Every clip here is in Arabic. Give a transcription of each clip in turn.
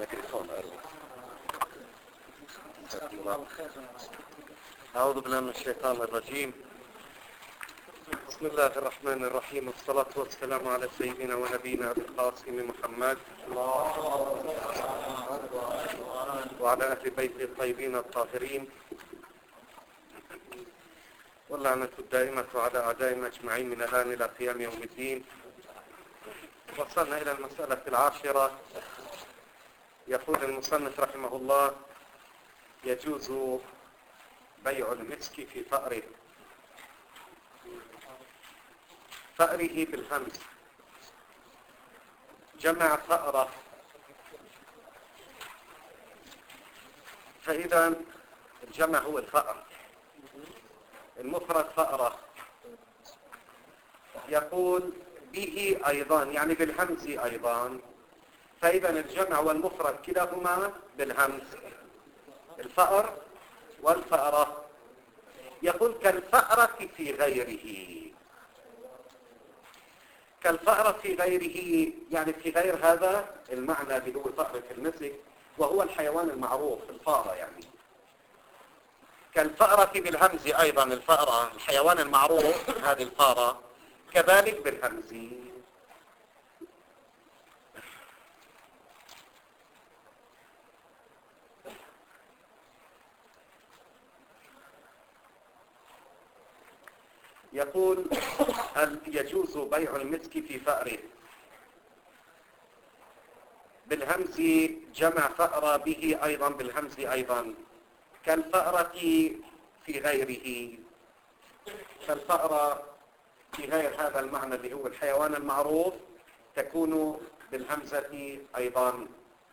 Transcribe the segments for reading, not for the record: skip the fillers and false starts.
الميكروفون أعوذ بالله من الشيطان الرجيم. بسم الله الرحمن الرحيم، والصلاة والسلام على سيدنا ونبينا أبي القاسم محمد وعلى أهل بيته الطيبين الطاهرين، واللعنة الدائمة على أعدائنا أجمعين من الآن إلى قيام يوم الدين. وصلنا إلى المسألة العاشرة. يقول المصنف رحمه الله: يجوز بيع المسك في فأره بالهمز، جمع فأرة، فإذا الجمع هو الفأر، المفرد فأرة. يقول به أيضا، يعني بالهمز أيضا، فإذا الجمع والمفرد كلاهما بالهمز، الفأر والفأرة. يقول كالفأرة في غيره، كالفأرة في غيره، يعني في غير هذا المعنى اللي هو فأرة المسك، وهو الحيوان المعروف الفأرة. يعني كالفأرة بالهمز أيضا، الفأرة الحيوان المعروف، هذه الفأرة كذلك بالهمز. يقول يجوز بيع المسك في فأره بالهمز، جمع فأرة به أيضا بالهمز أيضا، كالفأرة في غيره، كالفأرة في غير هذا المعنى اللي هو الحيوان المعروف تكون بالهمزة أيضا.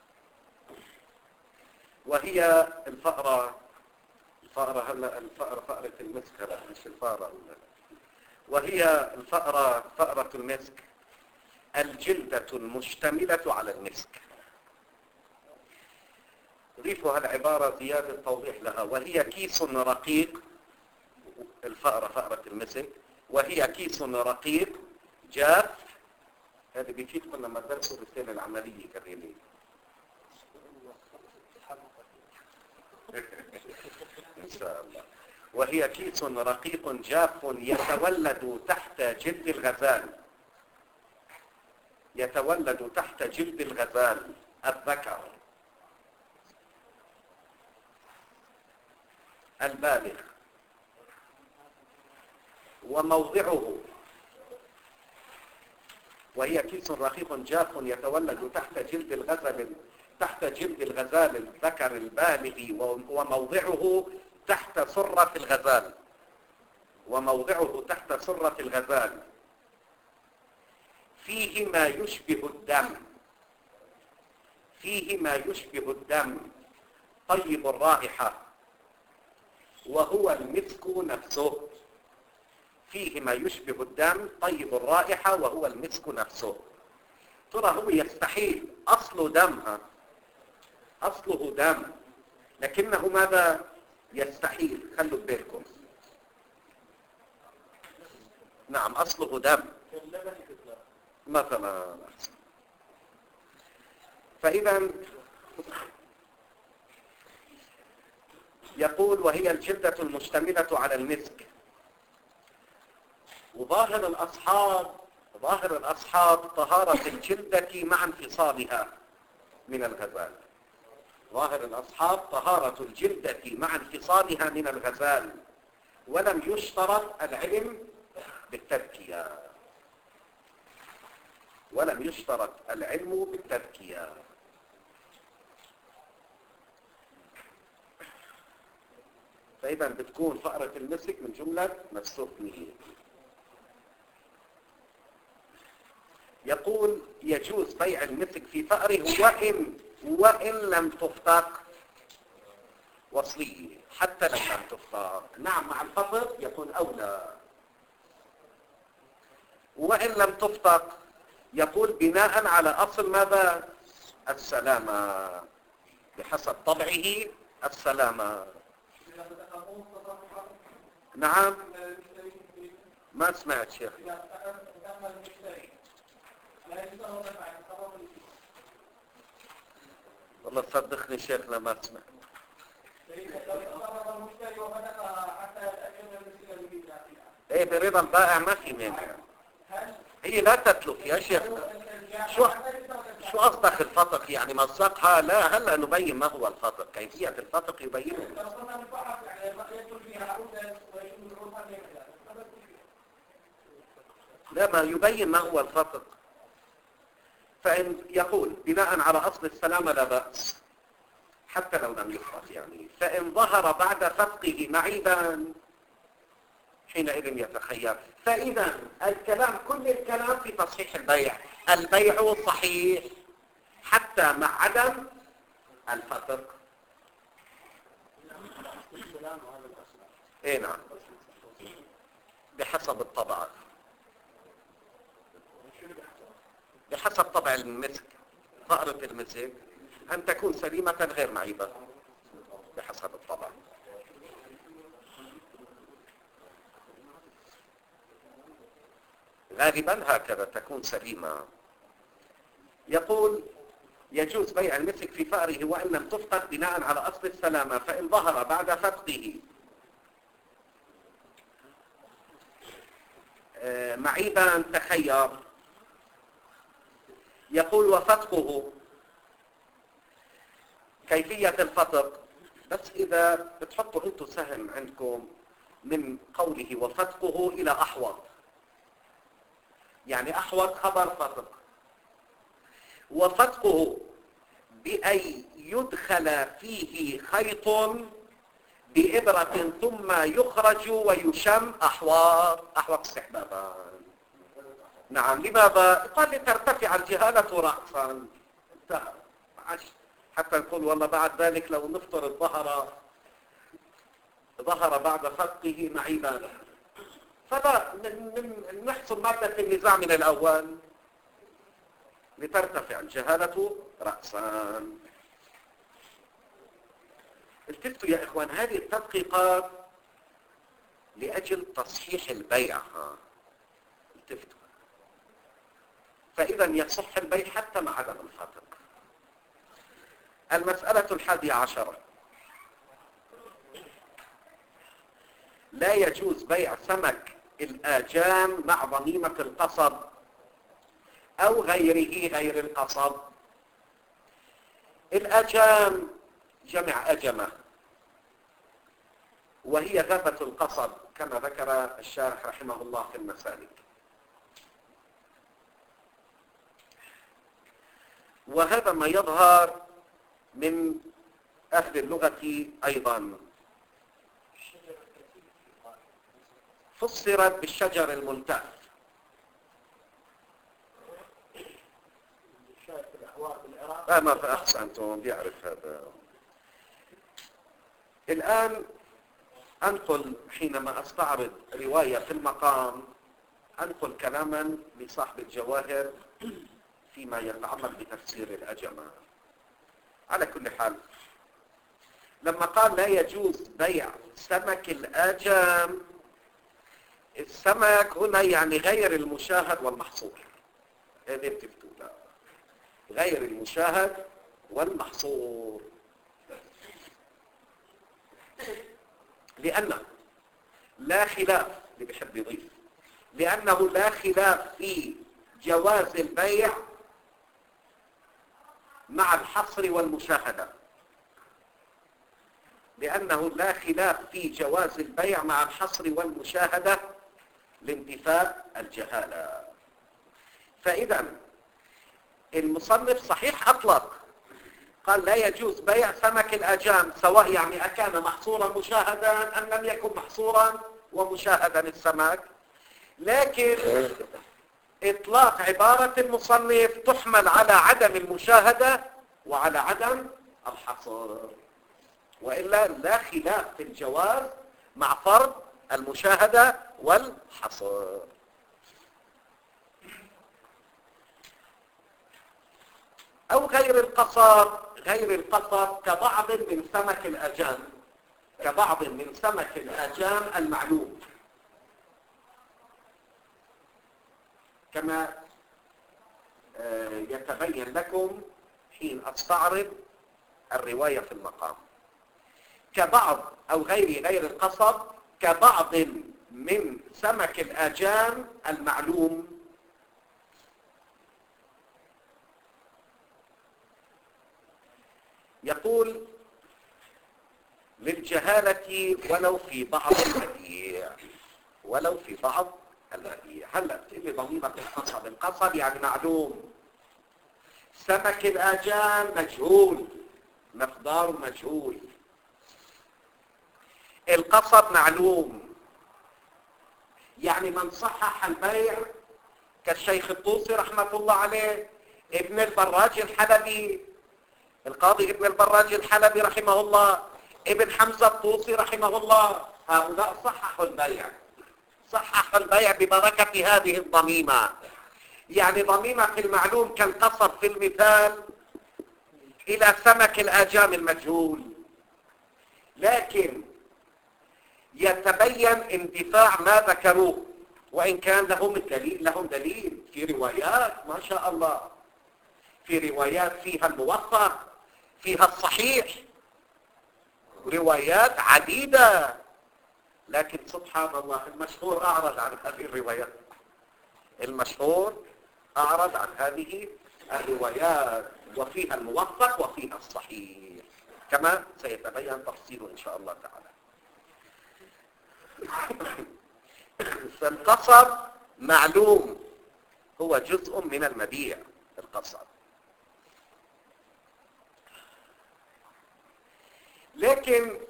وهي الفأرة هلا الفأرة فأرة المسك، هلا مش الفأرة. وهي الفأرة فأرة المسك الجلدة المشتملة على المسك. ضيفوا هالعبارة زيادة توضيح لها: وهي كيس رقيق، الفأرة فأرة المسك، وهي كيس رقيق جاف. هذا بيفيدكم لما تدرسوا بالسنة العملية كريمين. إن شاء الله. وهي كيس رقيق جاف يتولد تحت جلد الغزال، يتولد تحت جلد الغزال الذكر البالغ، وموضعه، وهي كيس رقيق جاف يتولد تحت جلد الغزال الذكر البالغ، وموضعه تحت سرة الغزال، وموضعه تحت سرة الغزال، فيه ما يشبه الدم، فيه ما يشبه الدم طيب الرائحة وهو المسك نفسه، فيه ما يشبه الدم طيب الرائحة وهو المسك نفسه. ترى هو يستحيل، أصل دمها، أصله دم، لكنه ماذا يستحيل؟ خلوا بالكم، نعم أصله دم مثلا. فإذا يقول وهي الجلدة المشتملة على المسك. وظاهر الأصحاب طهارة الجلدة مع انفصالها من الغزال، ظاهر الأصحاب طهارة الجلدة مع انفصالها من الغزال، ولم يشترط العلم بالتذكية، ولم يشترط العلم بالتذكية. فإذا بتكون فأرة المسك من جملة مستثنية. يقول يجوز بيع المسك في فأره وإن لم تفتق وصلية، حتى لو لم تفتق. نعم مع الفطر يكون أولى. وإن لم تفتق يقول بناء على أصل ماذا؟ السلامة، بحسب طبعه السلامة. نعم ما سمعت شيخ. والله صدقني شيخنا ما سمعت. ايه برضا البائع ما في مانع. هي لا تتلف يا شيخنا. شو قصدك الفتق يعني مصدقها؟ لا هلا نبين ما هو الفتق، كيفية الفتق يبينه. لا ما يبين ما هو الفتق. فإن يقول بناء على أصل السلامة لا بأس حتى لو لم يفرق يعني. فإن ظهر بعد فتقه معيبا حينئذ يتخير. فإذا الكلام كل الكلام في تصحيح البيع. البيع صحيح حتى مع عدم الفتق. ايه نعم بحسب الطبع، بحسب طبع المسك. فأرة المسك أن تكون سليمة غير معيبة بحسب الطبع. غالبا هكذا تكون سليمة. يقول يجوز بيع المسك في فأره وإن لم تفقد بناء على أصل السلامة. فإن ظهر بعد فقده معيبا تخير. يقول وفتقه كيفية الفتق. بس إذا بتحطوا أنتوا سهم عندكم من قوله وفتقه إلى أحوط، يعني أحوط خبر فتق. وفتقه بأن يدخل فيه خيط بإبرة ثم يخرج ويشم أحوط استحبابا. نعم لماذا؟ قال لترتفع الجهالة رأسا. انتهى. حتى نقول والله بعد ذلك لو نفترض ظهر بعد فتقه معيبا، فلا نحصل مادة النزاع من الأول لترتفع الجهالة رأسا. التفتوا يا إخوان هذه التدقيقات لأجل تصحيح البيع. التفتوا. فإذا يصح البيع حتى مع عدم الفتق. المسألة 11. لا يجوز بيع سمك الآجام مع ضميمة القصب أو غيره غير القصب. الآجام جمع أجمة وهي ذبة القصب كما ذكر الشارح رحمه الله في المسالك. وهذا ما يظهر من أهل اللغة أيضا. فسرت بالشجر الملتف. ما فأحسنتم بيعرف هذا. الآن أنقل حينما أستعرض رواية في المقام أنقل كلاما لصاحب الجواهر فيما يتعلق بتفسير الأجمة. على كل حال لما قال لا يجوز بيع سمك الآجام، السمك هنا يعني غير المشاهد والمحصور. هذه بتفتوا لا غير المشاهد والمحصور. لأنه لا خلاف اللي بيحب يضيف لأنه لا خلاف في جواز البيع مع الحصر والمشاهدة. لأنه لا خلاف في جواز البيع مع الحصر والمشاهدة لانتفاء الجهالة. فإذا المصنف صحيح أطلق قال لا يجوز بيع سمك الآجام سواء يعني أكان محصورا مشاهدا أم لم يكن محصورا ومشاهدا السمك، لكن إطلاق عبارة المصنف تحمل على عدم المشاهدة وعلى عدم الحصر، وإلا لا خلاف في الجواز مع فرض المشاهدة والحصر. أو غير القصب. غير القصب كبعض من سمك الآجام، كبعض من سمك الآجام المعلوم كما يتبين لكم حين أستعرض الرواية في المقام، كبعض أو غير القصب، كبعض من سمك الآجام المعلوم. يقول للجهالة ولو في بعض المبيع، ولو في بعض المبيع. هلا تقولي ضميمة القصب، القصب يعني معلوم، سمك الآجام مجهول، مقداره مجهول، القصب معلوم. يعني من صحح البيع كالشيخ الطوسي رحمة الله عليه، ابن البراج الحلبي، القاضي ابن البراج الحلبي رحمه الله، ابن حمزة الطوسي رحمه الله، هؤلاء صححوا البيع، صححوا البيع ببركة هذه الضميمة. يعني ضميمة المعلوم كالقصب في المثال إلى سمك الآجام المجهول، لكن يتبين اندفاع ما ذكروه، وإن كان لهم دليل في روايات ما شاء الله، في روايات فيها الموثق، فيها الصحيح، روايات عديدة، لكن سبحان الله المشهور أعرض عن هذه الروايات، المشهور أعرض عن هذه الروايات، وفيها الموثق وفيها الصحيح، كما سيتبين تفصيله إن شاء الله تعالى. فالقصب معلوم، هو جزء من المبيع القصب، لكن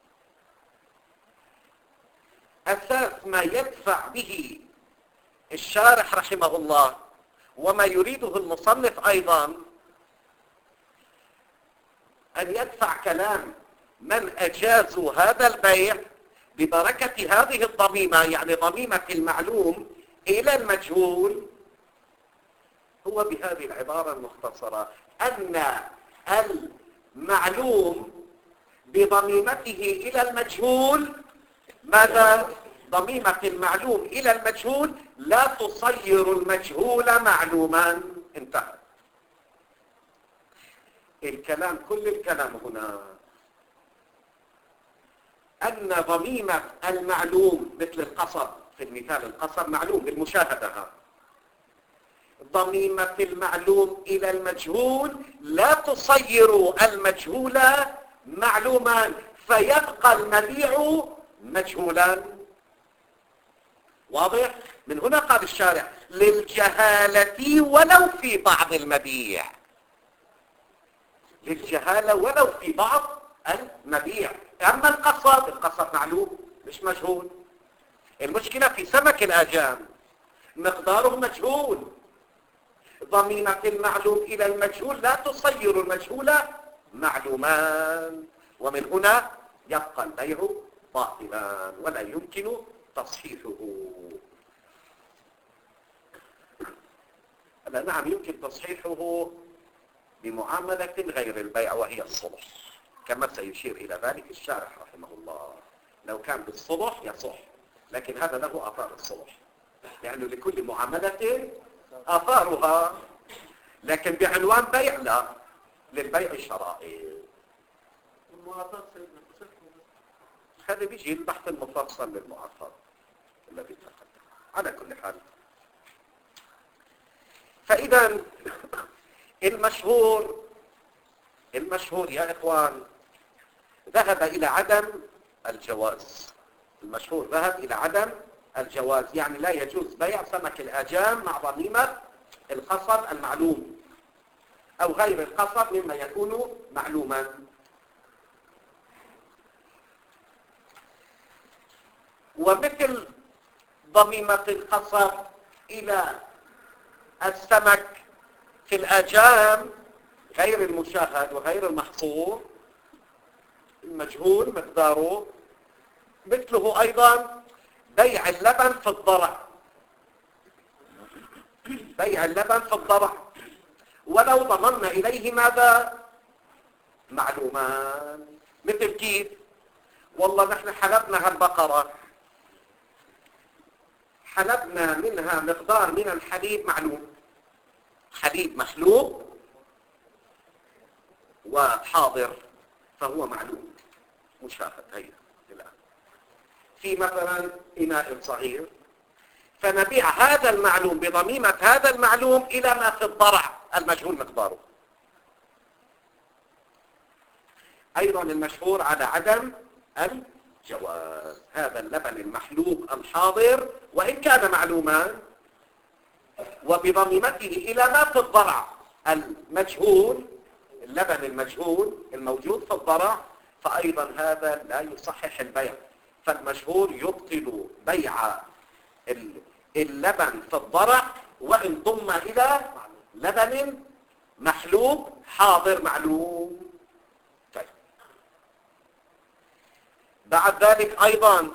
أساس ما يدفع به الشارح رحمه الله وما يريده المصنف أيضا أن يدفع كلام من أجازوا هذا البيع ببركة هذه الضميمة، يعني ضميمة المعلوم إلى المجهول، هو بهذه العبارة المختصرة أن المعلوم بضميمته إلى المجهول، ماذا؟ ضميمة المعلوم إلى المجهول لا تصير المجهول معلوما. انتهى الكلام، كل الكلام هنا أن ضميمة المعلوم مثل القصب في المثال، القصب معلوم بالمشاهدة، ضميمة المعلوم إلى المجهول لا تصير المجهول معلوما، فيبقى المبيع مجهولا. واضح؟ من هنا قال الشارع للجهالة ولو في بعض المبيع، للجهالة ولو في بعض المبيع. أما القصب معلوم مش مجهول. المشكلة في سمك الآجام مقداره مجهول، ضميمة المعلوم إلى المجهول لا تصير المجهول معلومان، ومن هنا يبقى البيع باطلا ولا يمكن تصحيحه. نعم يمكن تصحيحه بمعاملة غير البيع وهي الصلح، كما سيشير إلى ذلك الشارح رحمه الله. لو كان بالصلح يصح، لكن هذا له آثار الصلح، لأنه لكل معاملة آثارها، لكن بعنوان بيع لا، للبيع شرائط. هذا بيجي البحث المفصل للمعاصر الذي تقدم. على كل حال، فإذا المشهور يا إخوان ذهب إلى عدم الجواز. المشهور ذهب إلى عدم الجواز، يعني لا يجوز بيع سمك الآجام مع ضميمة القصب المعلوم أو غير القصب مما يكون معلوما. ومثل ضميمة القصب إلى السمك في الآجام غير المشاهد وغير المحصور المجهول مقداره، مثله أيضا بيع اللبن في الضرع، بيع اللبن في الضرع ولو ضممنا إليه ماذا؟ معلومان. مثل كيف؟ والله نحن حلبنا هالبقرة، حلبنا منها مقدار من الحليب معلوم، حليب محلوب وحاضر فهو معلوم مشاهد. هيا الآن في مثلا إناء صغير، فنبيع هذا المعلوم بضميمة هذا المعلوم إلى ما في الضرع المجهول مقداره. أيضا المشهور على عدم الجواز، هذا اللبن المحلوب الحاضر وإن كان معلوما وبضميمته إلى ما في الضرع المجهول، اللبن المجهول الموجود في الضرع، فأيضا هذا لا يصحح البيع. فالمشهور يبطل بيع اللبن في الضرع وإن ضم إلى لبن محلوب حاضر معلوم. طيب. بعد ذلك أيضا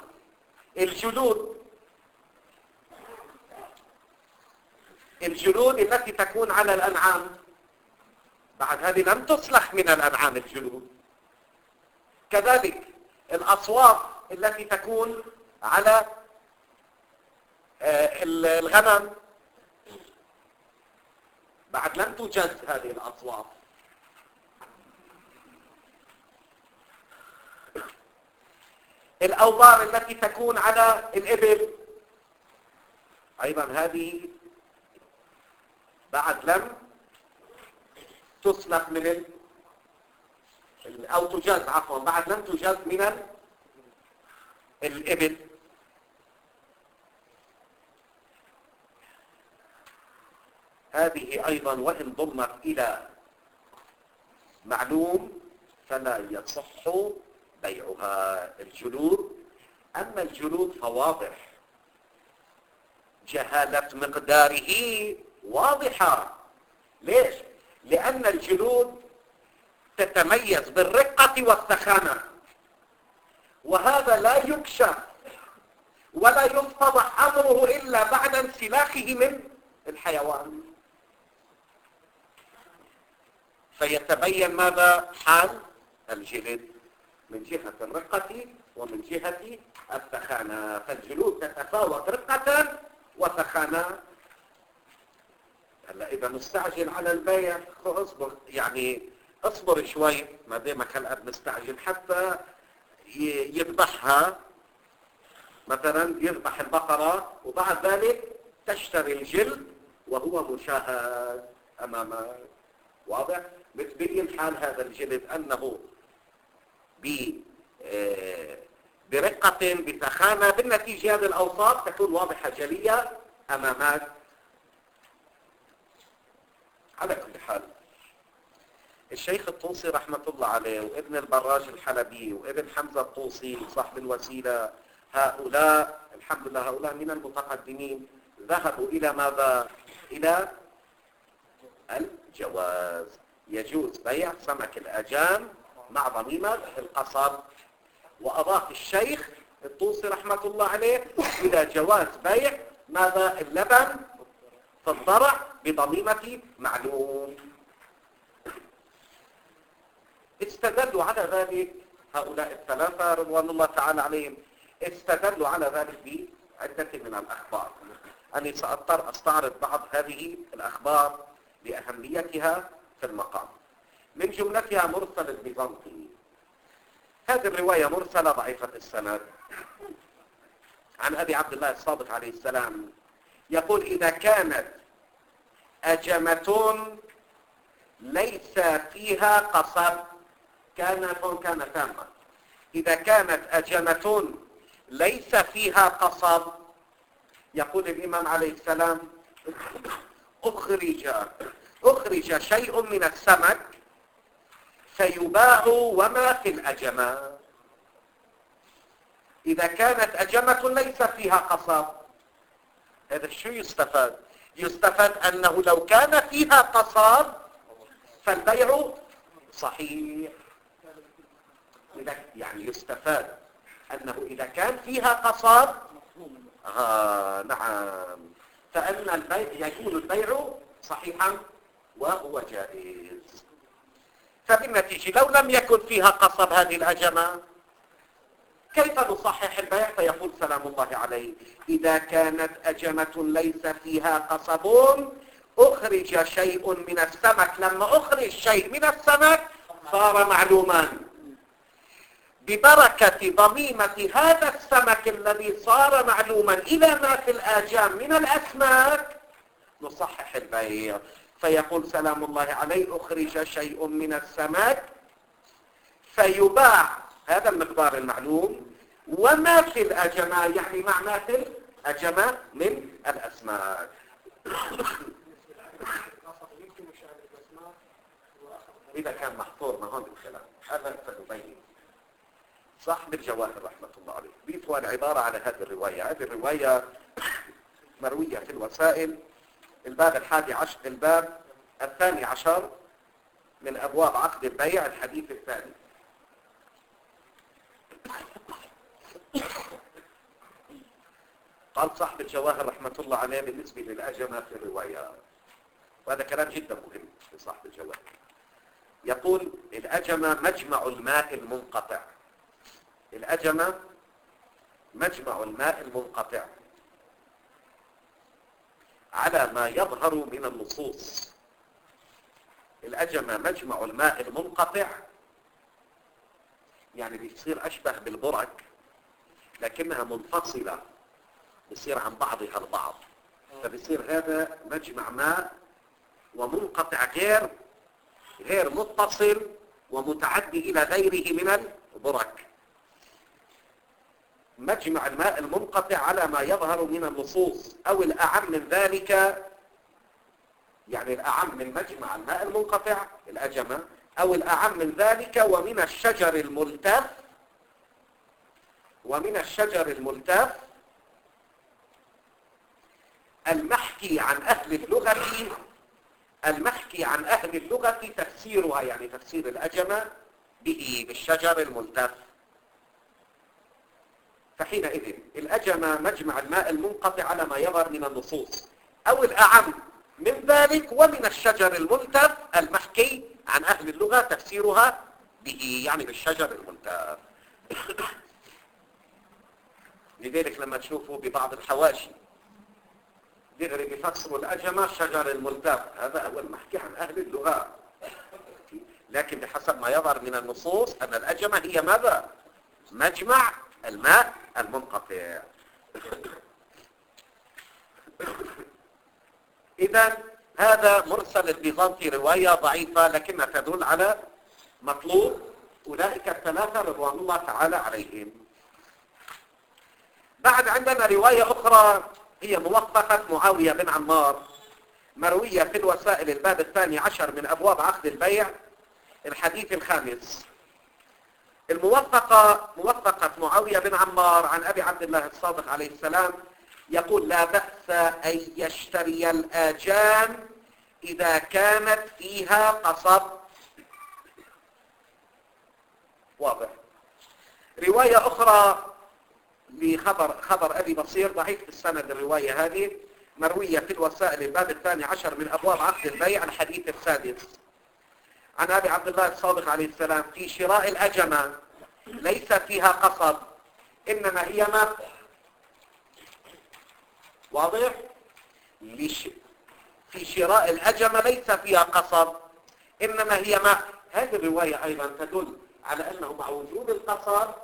الجلود التي تكون على الأنعام، بعد هذه لم تصلح من الأنعام الجلود. كذلك الأصواف التي تكون على الغنم، بعد لم تجز هذه الأصواف. الأوبار التي تكون على الإبل أيضا هذه بعد لم تصلح من أو تجاز، عفوا، بعد لم تجاز من الإبل. هذه أيضا وإن ضمت إلى معلوم فلا يصح بيعها. الجلود، أما الجلود فواضح، جهالة مقداره واضحة. ليش؟ لأن الجلود تتميز بالرقة والثخانة، وهذا لا يكشف ولا يفتضح أمره إلا بعد انسلاخه من الحيوان، فيتبين ماذا حال الجلد من جهة الرقة ومن جهة الثخانة. فالجلود تتفاوت رقة وثخانة. هلا إذا مستعجل على البيع اصبر، يعني اصبر شوي ما دامك هلا مستعجل حتى يذبحها. مثلا يذبح البقرة وبعد ذلك تشتري الجلد وهو مشاهد أمامك، واضح؟ بتبين حال هذا الجلد أنه برقة بثخانة، بالنتيجة هذه الأوصاف تكون واضحة جلية أمامك. على كل حال الشيخ الطوسي رحمة الله عليه وابن البراج الحلبي وابن حمزة الطوسي صاحب الوسيلة، هؤلاء الحمد لله هؤلاء من المتقدمين ذهبوا إلى ماذا؟ إلى الجواز. يجوز بيع سمك الأجان مع ضميمة القصب. وأضاف الشيخ الطوسي رحمة الله عليه إلى جواز بيع ماذا؟ اللبن في الضرع بضميمة معلوم. استدلوا على ذلك هؤلاء الثلاثة رضوان الله تعالى عليهم، استدلوا على ذلك بعدة من الأخبار. أنا سأضطر أستعرض بعض هذه الأخبار لأهميتها في المقام. من جملتها مرسل البيزنطي. هذه الرواية مرسلة ضعيفة السند عن أبي عبد الله الصادق عليه السلام، يقول: إذا كانت أجمة ليس فيها قصب، كان تاما. إذا كانت أجمة ليس فيها قصب، يقول الإمام عليه السلام: أخرج شيء من السمك فيباع وما في الأجمة. إذا كانت أجمة ليس فيها قصب، هذا شو يستفاد؟ يستفاد أنه لو كان فيها قصب فالبيع صحيح. يعني يستفاد أنه إذا كان فيها قصب نعم، فأن البيع يكون البيع صحيحا وهو جائز. فبالنتيجة لو لم يكن فيها قصب هذه الأجمة كيف نصحح البيع؟ فيقول سلام الله عليه: إذا كانت أجمة ليس فيها قصب أخرج شيء من السمك. لما أخرج شيء من السمك صار معلوما. ببركة ضميمة هذا السمك الذي صار معلوما إلى ما في الآجام من الأسماك نصحح البيع. فيقول سلام الله عليه أخرج شيء من السمك فيباع هذا المقدار المعلوم وما في الأجمة، يعني مع ما في الأجمة من الأسماك. إذا كان محصور ما هون الكلام هذا سنبين. صاحب الجواهر رحمة الله عليه بيتوا العبارة على هذه الرواية. هذه الرواية مروية في الوسائل الباب 11 الباب 12 من أبواب عقد البيع الحديث الثاني. قال صاحب الجواهر رحمة الله عليه بالنسبة للأجمة في الرواية، وهذا كلام جدا مهم في صاحب الجواهر، يقول الأجمة مجمع الماء المنقطع. الأجمة مجمع الماء المنقطع على ما يظهر من النصوص. الأجمة مجمع الماء المنقطع يعني بيصير أشبه بالبرك لكنها منفصلة، بيصير عن بعضها البعض، فبيصير هذا مجمع ماء ومنقطع غير متصل ومتعدي إلى غيره من البرك. مجمع الماء المنقطع على ما يظهر من النصوص أو الأعم من ذلك، يعني الأعم من مجمع الماء المنقطع الأجمة أو الأعم من ذلك ومن الشجر الملتف المحكي عن أهل اللغة تفسيرها، يعني تفسير الأجمة بالشجر الملتف. فحينئذ الأجمة مجمع الماء المنقطع على ما يظهر من النصوص أو الأعم من ذلك ومن الشجر الملتف المحكي عن أهل اللغة تفسيرها به، يعني بالشجر الملتف. لذلك لما تشوفوا ببعض الحواشي دغري بيفسروا الأجمة الشجر الملتف، هذا هو المحكي عن أهل اللغة، لكن بحسب ما يظهر من النصوص أن الأجمة هي ماذا؟ مجمع الماء المنقطع. إذا هذا مرسل البيزنطي رواية ضعيفة لكنها تدل على مطلوب أولئك الثلاثة رضوان الله تعالى عليهم. بعد عندنا رواية أخرى هي موثقة معاوية بن عمار مروية في الوسائل الباب 12 من أبواب عقد البيع الحديث الخامس. موثقة معاوية بن عمار عن أبي عبد الله الصادق عليه السلام يقول لا بأس أن يشتري الآجام إذا كانت فيها قصب. واضح. رواية أخرى خبر أبي بصير ضعيف السند الرواية هذه مروية في الوسائل الباب 12 من أبواب عقد البيع الحديث السادس عن أبي عبد الله الصادق عليه السلام في شراء الأجمة ليس فيها قصب إنما هي ماء. واضح؟ في شراء الأجمة ليس فيها قصب إنما هي ماء. هذه الرواية أيضا تدل على أنه مع وجود القصب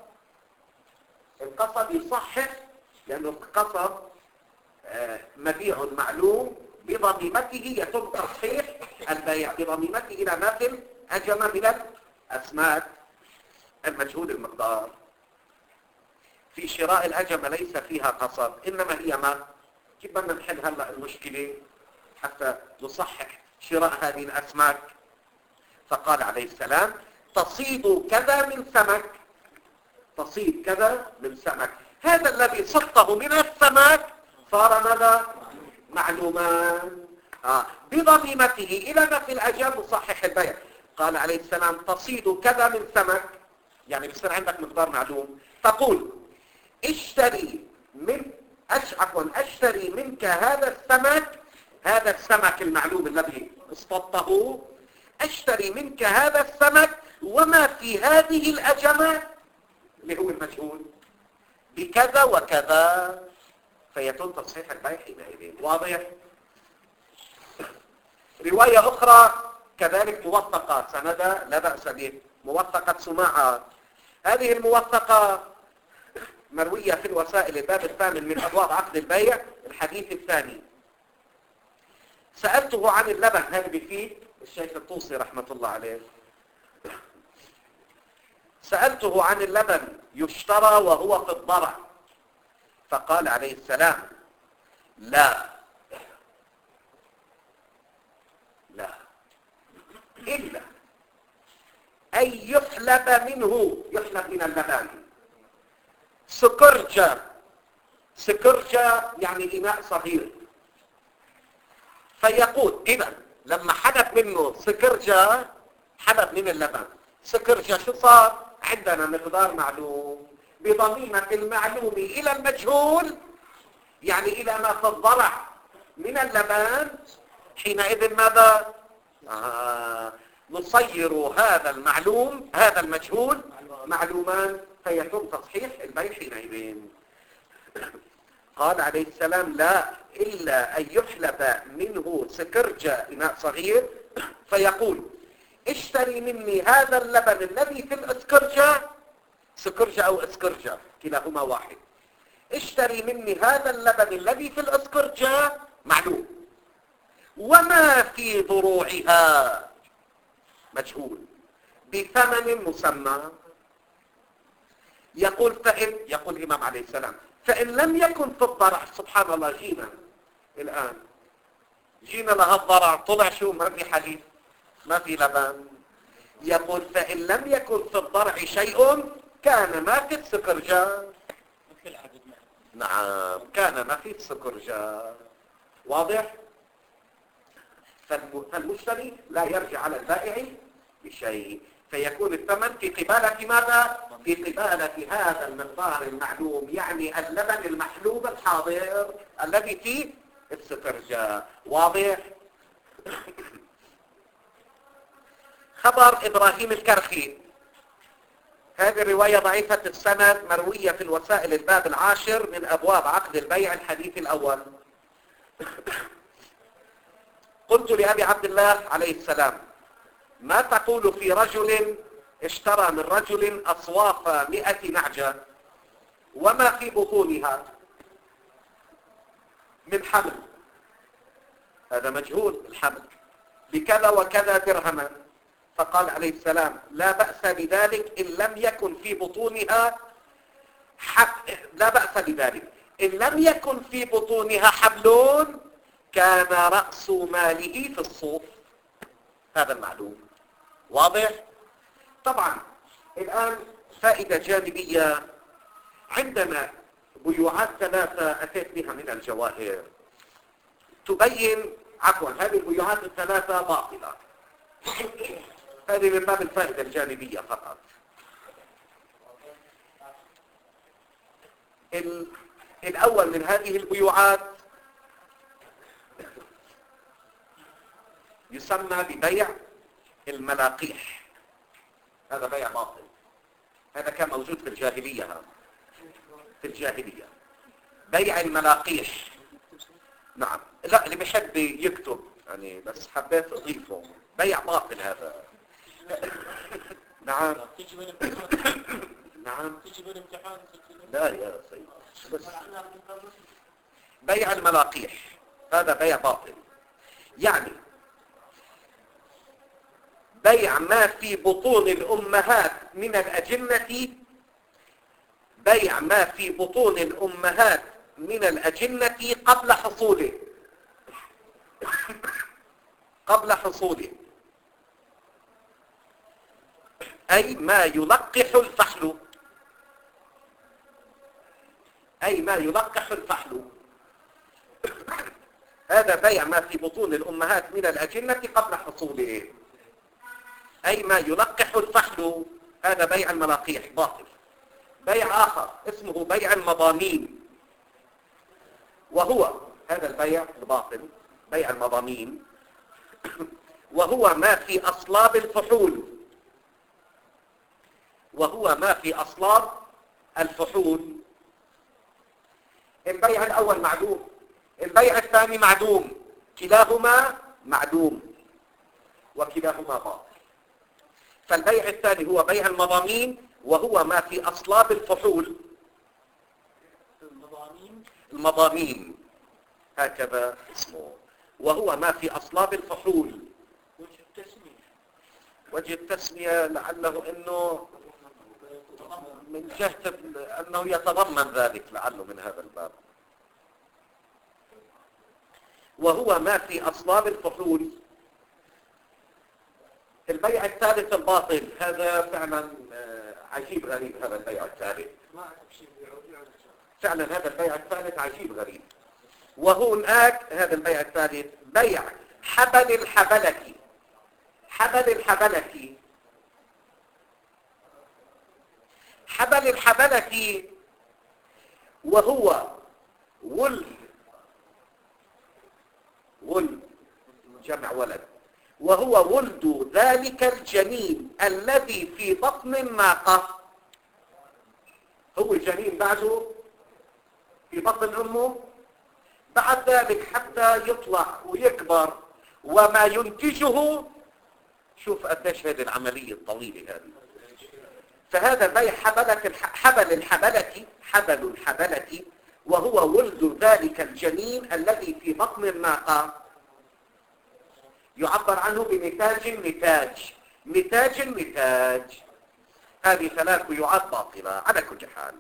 يصحح، لأنه القصب مبيع معلوم بضميمته يتم تصحيح البيع بضميمته إلى ما في الأجمة من الأسماك المجهول المقدار. في شراء الأجمة ليس فيها قصب إنما هي ماء. كيف بدنا نحل هلا المشكلة حتى نصحح شراء هذه الأسماك؟ فقال عليه السلام تصيد كذا من سمك، تصيد كذا من سمك، هذا الذي صدته من السمك صار ماذا؟ معلومان بضميمته إلى ما في الأجام نصحح البيع. قال عليه السلام تصيد كذا من سمك، يعني بصير عندك مقدار معلوم، تقول اشتري منك هذا السمك المعلوم الذي اصطدته، اشتري منك هذا السمك وما في هذه الأجمة اللي هو المجهول بكذا وكذا، فيتم تصحيح البيع حينئذ. واضح؟ رواية أخرى كذلك موثقة سندة لا بأس به، موثقة سماعة. هذه الموثقة مروية في الوسائل الباب الثامن من أبواب عقد البيع الحديث الثاني. سألته عن اللبن هل بفيد؟ الشيخ الطوسي رحمة الله عليه، سألته عن اللبن يشترى وهو في الضرع، فقال عليه السلام لا إلا أن يحلب منه، يحلب من اللبن سكرجة يعني إناء صغير. فيقول إذا لما حلب منه سكرجة، حلب من اللبن سكرجة، شو صار؟ عندنا مقدار معلوم بضميمة المعلوم إلى المجهول، يعني إلى ما في الضرع من اللبن. حينئذ ماذا؟ نصير هذا المعلوم هذا المجهول معلومان، فيتم تصحيح البيع حينئذ. قال عليه السلام لا إلا أن يحلب منه سكرجة إناء صغير، فيقول اشتري مني هذا اللبن الذي في الاسكرجة، سكرجة أو اسكرجة كلاهما واحد، اشتري مني هذا اللبن الذي في الاسكرجة معلوم، وما في ضروعها مجهول، بثمن مسمى. يقول الإمام عليه السلام فإن لم يكن في الضرع، سبحان الله، جينا لها الضرع طلع شو؟ ما في حليب، ما في لبن. يقول فإن لم يكن في الضرع شيء كان ما في السكرجة. نعم، كان ما في السكرجة. واضح؟ فالمشتري لا يرجع على البائع بشيء، فيكون الثمن في قبالة ماذا؟ في قبالة هذا المقدار المعلوم، يعني اللبن المحلوب الحاضر الذي فيه السكرجة. واضح؟ خبر إبراهيم الكرخي، هذه الرواية ضعيفة السند، مروية في الوسائل الباب العاشر من أبواب عقد البيع الحديث الأول. قلت لأبي عبد الله عليه السلام ما تقول في رجل اشترى من رجل أصواف 100 نعجة وما في بطونها من حمل، هذا مجهول الحمل، بكذا وكذا درهما. فقال عليه السلام لا بأس بذلك إن لم يكن في بطونها لا بأس بذلك إن لم يكن في بطونها حبل كان رأس ماله في الصوف. هذا المعلوم. واضح؟ طبعا الآن فائدة جانبية، عندنا بيوعات ثلاثة أتيت بها من الجواهر تبين، هذه البيوعات الثلاثة باطلة، هذه من باب الفائدة الجانبية فقط. الأول من هذه البيوعات يسمى ببيع الملاقيح، هذا بيع باطل، هذا كان موجود في الجاهلية. في الجاهلية بيع الملاقيح. نعم، لا اللي بيحب يكتب يعني، بس حبيت أضيفه، بيع باطل هذا. نعم. نعم. لا يا سيد، بس بيع الملاقيح هذا بيع باطل، يعني بيع ما في بطون الأمهات من الأجنة، بيع ما في بطون الأمهات من الأجنة قبل حصوله، قبل حصوله، أي ما يلقح الفحل، أي ما يلقح الفحل. هذا بيع ما في بطون الأمهات من الأجنة قبل حصوله، أي ما يلقح الفحل، هذا بيع الملاقيح باطل. بيع آخر اسمه بيع المضامين، وهو هذا البيع الباطل بيع المضامين، وهو ما في أصلاب الفحول، وهو ما في أصلاب الفحول. البيع الأول معدوم، البيع الثاني معدوم، كلاهما معدوم. وكلاهما باطل. فالبيع الثاني هو بيع المضامين، وهو ما في أصلاب الفحول. المضامين هكذا اسمه، وهو ما في أصلاب الفحول. وجه التسمية لعله أنه من جهة أنه يتضمن ذلك، لعله من هذا الباب. وهو ما في أصلاب الفحول. البيع الثالث الباطل، هذا فعلا عجيب غريب. هذا البيع الثالث فعلا، هذا البيع الثالث عجيب غريب. وهناك هذا البيع الثالث بيع حبل الحبلة. حبل الحبلة، حبل الحبلة وهو ولد جمع ولد، وهو ولد ذلك الجنين الذي في بطن الناقة. هو الجنين بعده في بطن أمه، بعد ذلك حتى يطلع ويكبر وما ينتجه. شوف قديش هذه العملية الطويلة هذه. فهذا بيع حبل الحبلة وهو ولد ذلك الجنين الذي في بطن الناقة. يعبر عنه نتاج. هذه ثلاث بيوعات باطلة على كل حال.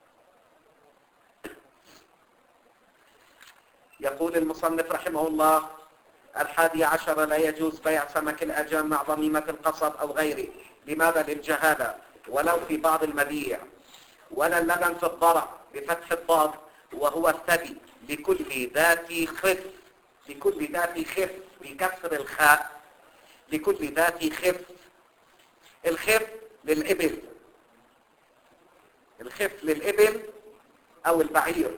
يقول المصنف رحمه الله: 11 لا يجوز بيع سمك الأجام مع ضميمة القصب أو غيره. لماذا؟ للجهالة، ولو في بعض المبيع. ولا اللبن في الضرع بفتح الضاد، وهو الثدي لكل ذات خف بكسر الخاء، لكل ذات خف. الخف للإبل أو البعير.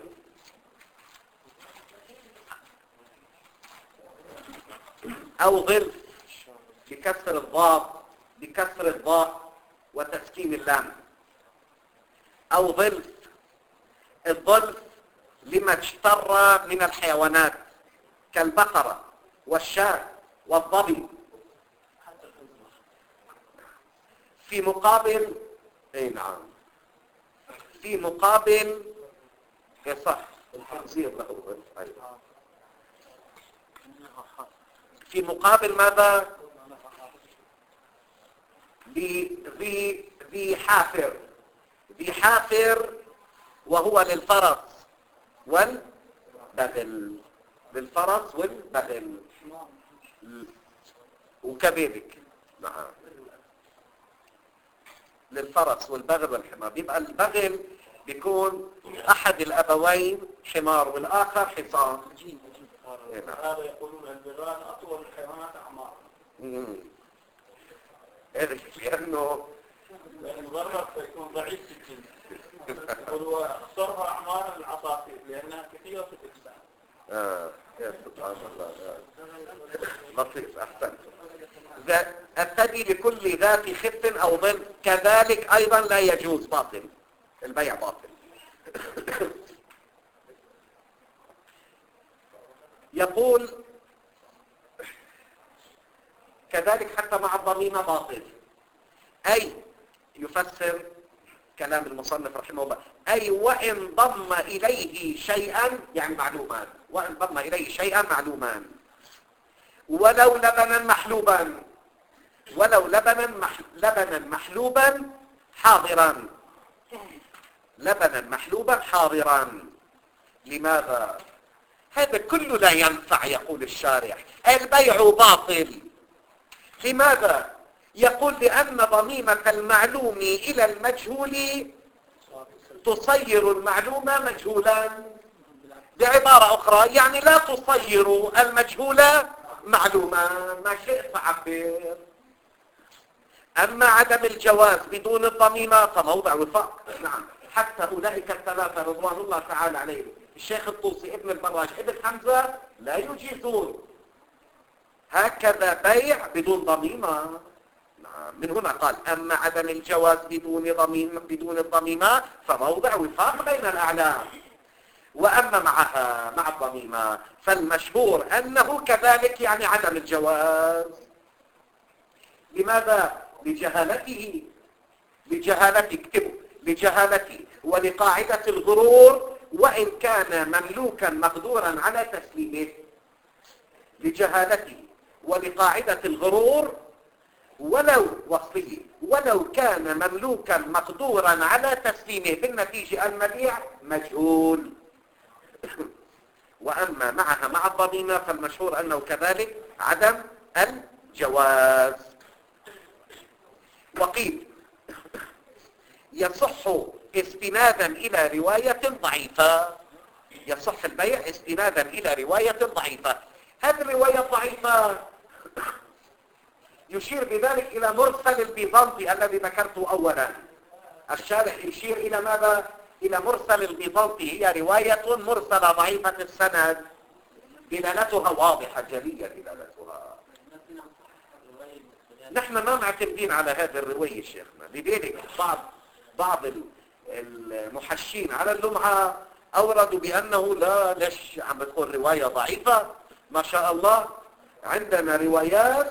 أو ظلف بكسر الضاء وتسكين اللام. أو ظلف. الظلف لما اشتر من الحيوانات كالبقرة والشاة والظبي. في مقابل صح الخنزير له ظلف. في مقابل ماذا؟ ذي حافر وهو للفرس والبغل. وكذلك نعم، للفرس والبغل والحمار. بيبقى البغل بيكون أحد الأبوين حمار والآخر حصان. هذا يقولون البغال أطول الحيوانات أعمارا. لأنه المضرب يكون ضعيف الجنس. يقولوا أخسرها أعمارا العصافير لأنها كثيرة الإجسام. يا سبحان الله. لطيف، أحسن. الثدي لكل ذات خف أو ظل، كذلك أيضا لا يجوز، باطل، البيع باطل. يقول كذلك حتى مع الضميمة باطل. أي يفسر كلام المصنف رحمه الله: أي وإن ضم إليه شيئا، يعني معلومان، وإن ضم إليه شيئا معلومان، ولو لبنا محلوبا حاضرا. لماذا؟ هذا كله لا ينفع. يقول الشارع: البيع باطل. لماذا؟ يقول: لأن ضميمة المعلوم إلى المجهول تصير المعلوم مجهولا. بعبارة أخرى يعني لا تصير المجهول معلوما، ما شئت فعبر. أما عدم الجواز بدون الضميمة فموضع وفاق. نعم، حتى أولئك الثلاثة رضوان الله تعالى عليهم، الشيخ الطوسي، ابن البراج، ابن حمزة، لا يجيزون هكذا بيع بدون ضميمة. من هنا قال: أما عدم الجواز بدون الضميمة فموضع وفاق بين الأعلام. وأما مع الضميمة فالمشهور أنه كذلك، يعني عدم الجواز. لماذا؟ لجهالته ولقاعدة الغرور، وإن كان مملوكا مقدورا على تسليمه. لجهالته ولقاعدة الغرور ولو كان مملوكا مقدورا على تسليمه، بالنتيجة المبيع مجهول. وأما مع الضميمة فالمشهور أنه كذلك عدم الجواز. وقيل يصح استنادا إلى رواية ضعيفة، يصح البيع استنادا إلى رواية ضعيفة. هذه الرواية الضعيفة يشير بذلك إلى مرسل البيضانطي الذي ذكرته أولا. الشارح يشير إلى ماذا؟ إلى مرسل البيضانطي. هي رواية مرسلة ضعيفة السند، دلالتها واضحة جلية دلالتها. نحن ما معتمدين على هذه الرواية شيخنا، لذلك بعض المحشين على اللمعة أوردوا بأنه لا، ليش عم بتكون رواية ضعيفة؟ ما شاء الله عندنا روايات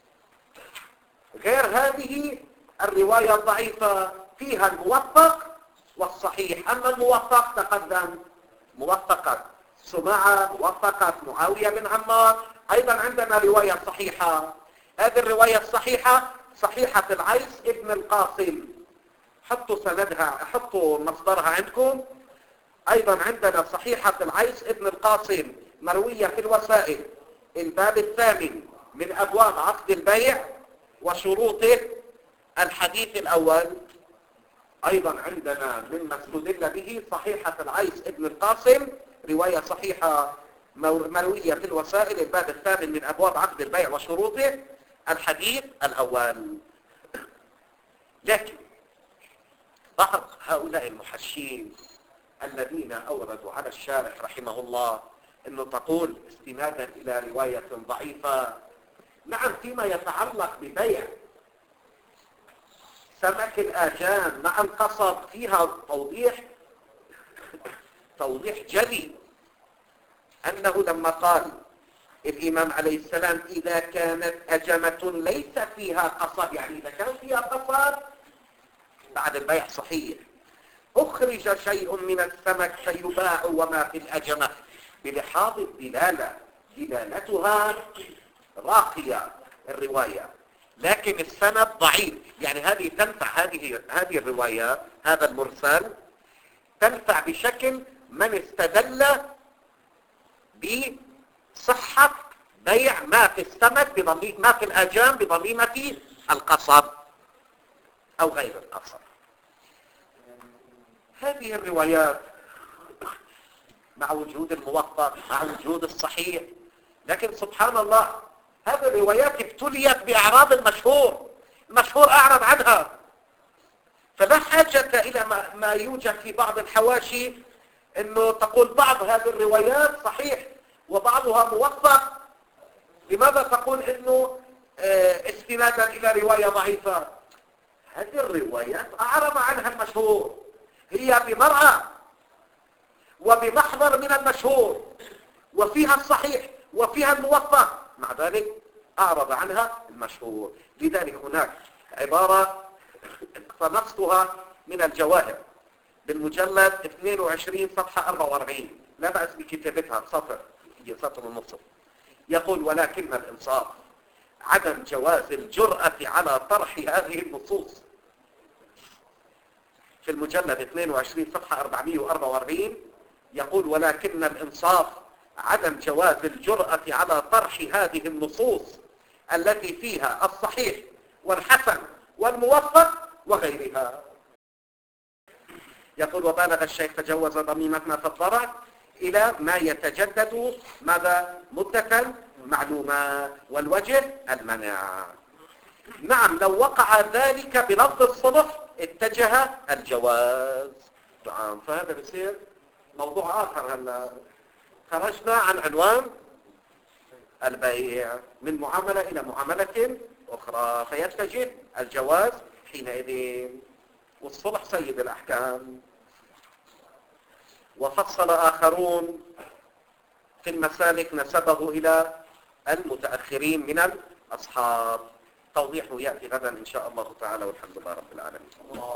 غير هذه الرواية الضعيفة فيها الموثق والصحيح. أما الموثق تقدم موثقة سماعة، موثقة معاوية بن عمار. أيضا عندنا رواية صحيحة، هذه الرواية الصحيحة صحيحة العيس ابن القاسم، حطوا سندها، حطوا مصدرها عندكم. أيضا عندنا صحيحة العيس ابن القاسم مروية في الوسائل، الباب الثامن من أبواب عقد البيع وشروطه، الحديث الأول. أيضا عندنا مما استدل به صحيحة العيس ابن القاسم، رواية صحيحة مروية في الوسائل، الباب الثامن من أبواب عقد البيع وشروطه، الحديث الأول. لكن بعض هؤلاء المحشين الذين أوردوا على الشارح رحمه الله أنه تقول استنادا إلى رواية ضعيفة. نعم، فيما يتعلق ببيع سمك الآجان مع القصب فيها توضيح جلي، أنه لما قال الإمام عليه السلام إذا كانت أجمة ليس فيها قصب، يعني إذا كان فيها قصب بعد البيع صحيح، أخرج شيء من السمك فيباع وما في الأجمة، بلحاظ الدلالة، دلالتها راقية الرواية، لكن السند ضعيف. يعني هذه تنفع، هذه الرواية، هذا المرسل تنفع بشكل من استدل بصحة بيع ما في السمك ما في الأجام بضميمة القصب أو غير القصب. هذه الروايات مع وجود الموثق، مع وجود الصحيح، لكن سبحان الله هذه الروايات ابتليت بأعراض المشهور أعرض عنها. فلا حاجة إلى ما يوجد في بعض الحواشي أنه تقول بعض هذه الروايات صحيح وبعضها موثق. لماذا تقول أنه استنادا إلى رواية ضعيفة؟ هذه الروايات أعرض عنها المشهور، هي بمرأة وبمحضر من المشهور، وفيها الصحيح وفيها الموثق، مع ذلك أعرض عنها المشهور. لذلك هناك عبارة اقتنصتها من الجواهر بالمجلد 22 صفحة 44، لا بأس بكتابتها، سطر ونصف. يقول ولكن الإنصاف عدم جواز الجرأة على طرح هذه النصوص. في المجلد 22 صفحة 444 يقول ولكن الإنصاف عدم جواز الجرأة على طرح هذه النصوص التي فيها الصحيح والحسن والموفق وغيرها. يقول وبالغ الشيخ تجوز ضميمة ما في الضرع إلى ما يتجدد ماذا مدة معلومة، والوجه المنع. نعم، لو وقع ذلك بلفظ الصلح اتجه الجواز. نعم، فهذا بصير موضوع آخر. هلا خرجنا عن عنوان البيع من معاملة إلى معاملة أخرى، فيتجه الجواز حينئذ، والصلح سيد الأحكام. وفصل آخرون في المسالك نسبه إلى المتأخرين من الأصحاب، توضيحه يأتي غدا إن شاء الله تعالى، والحمد لله رب العالمين.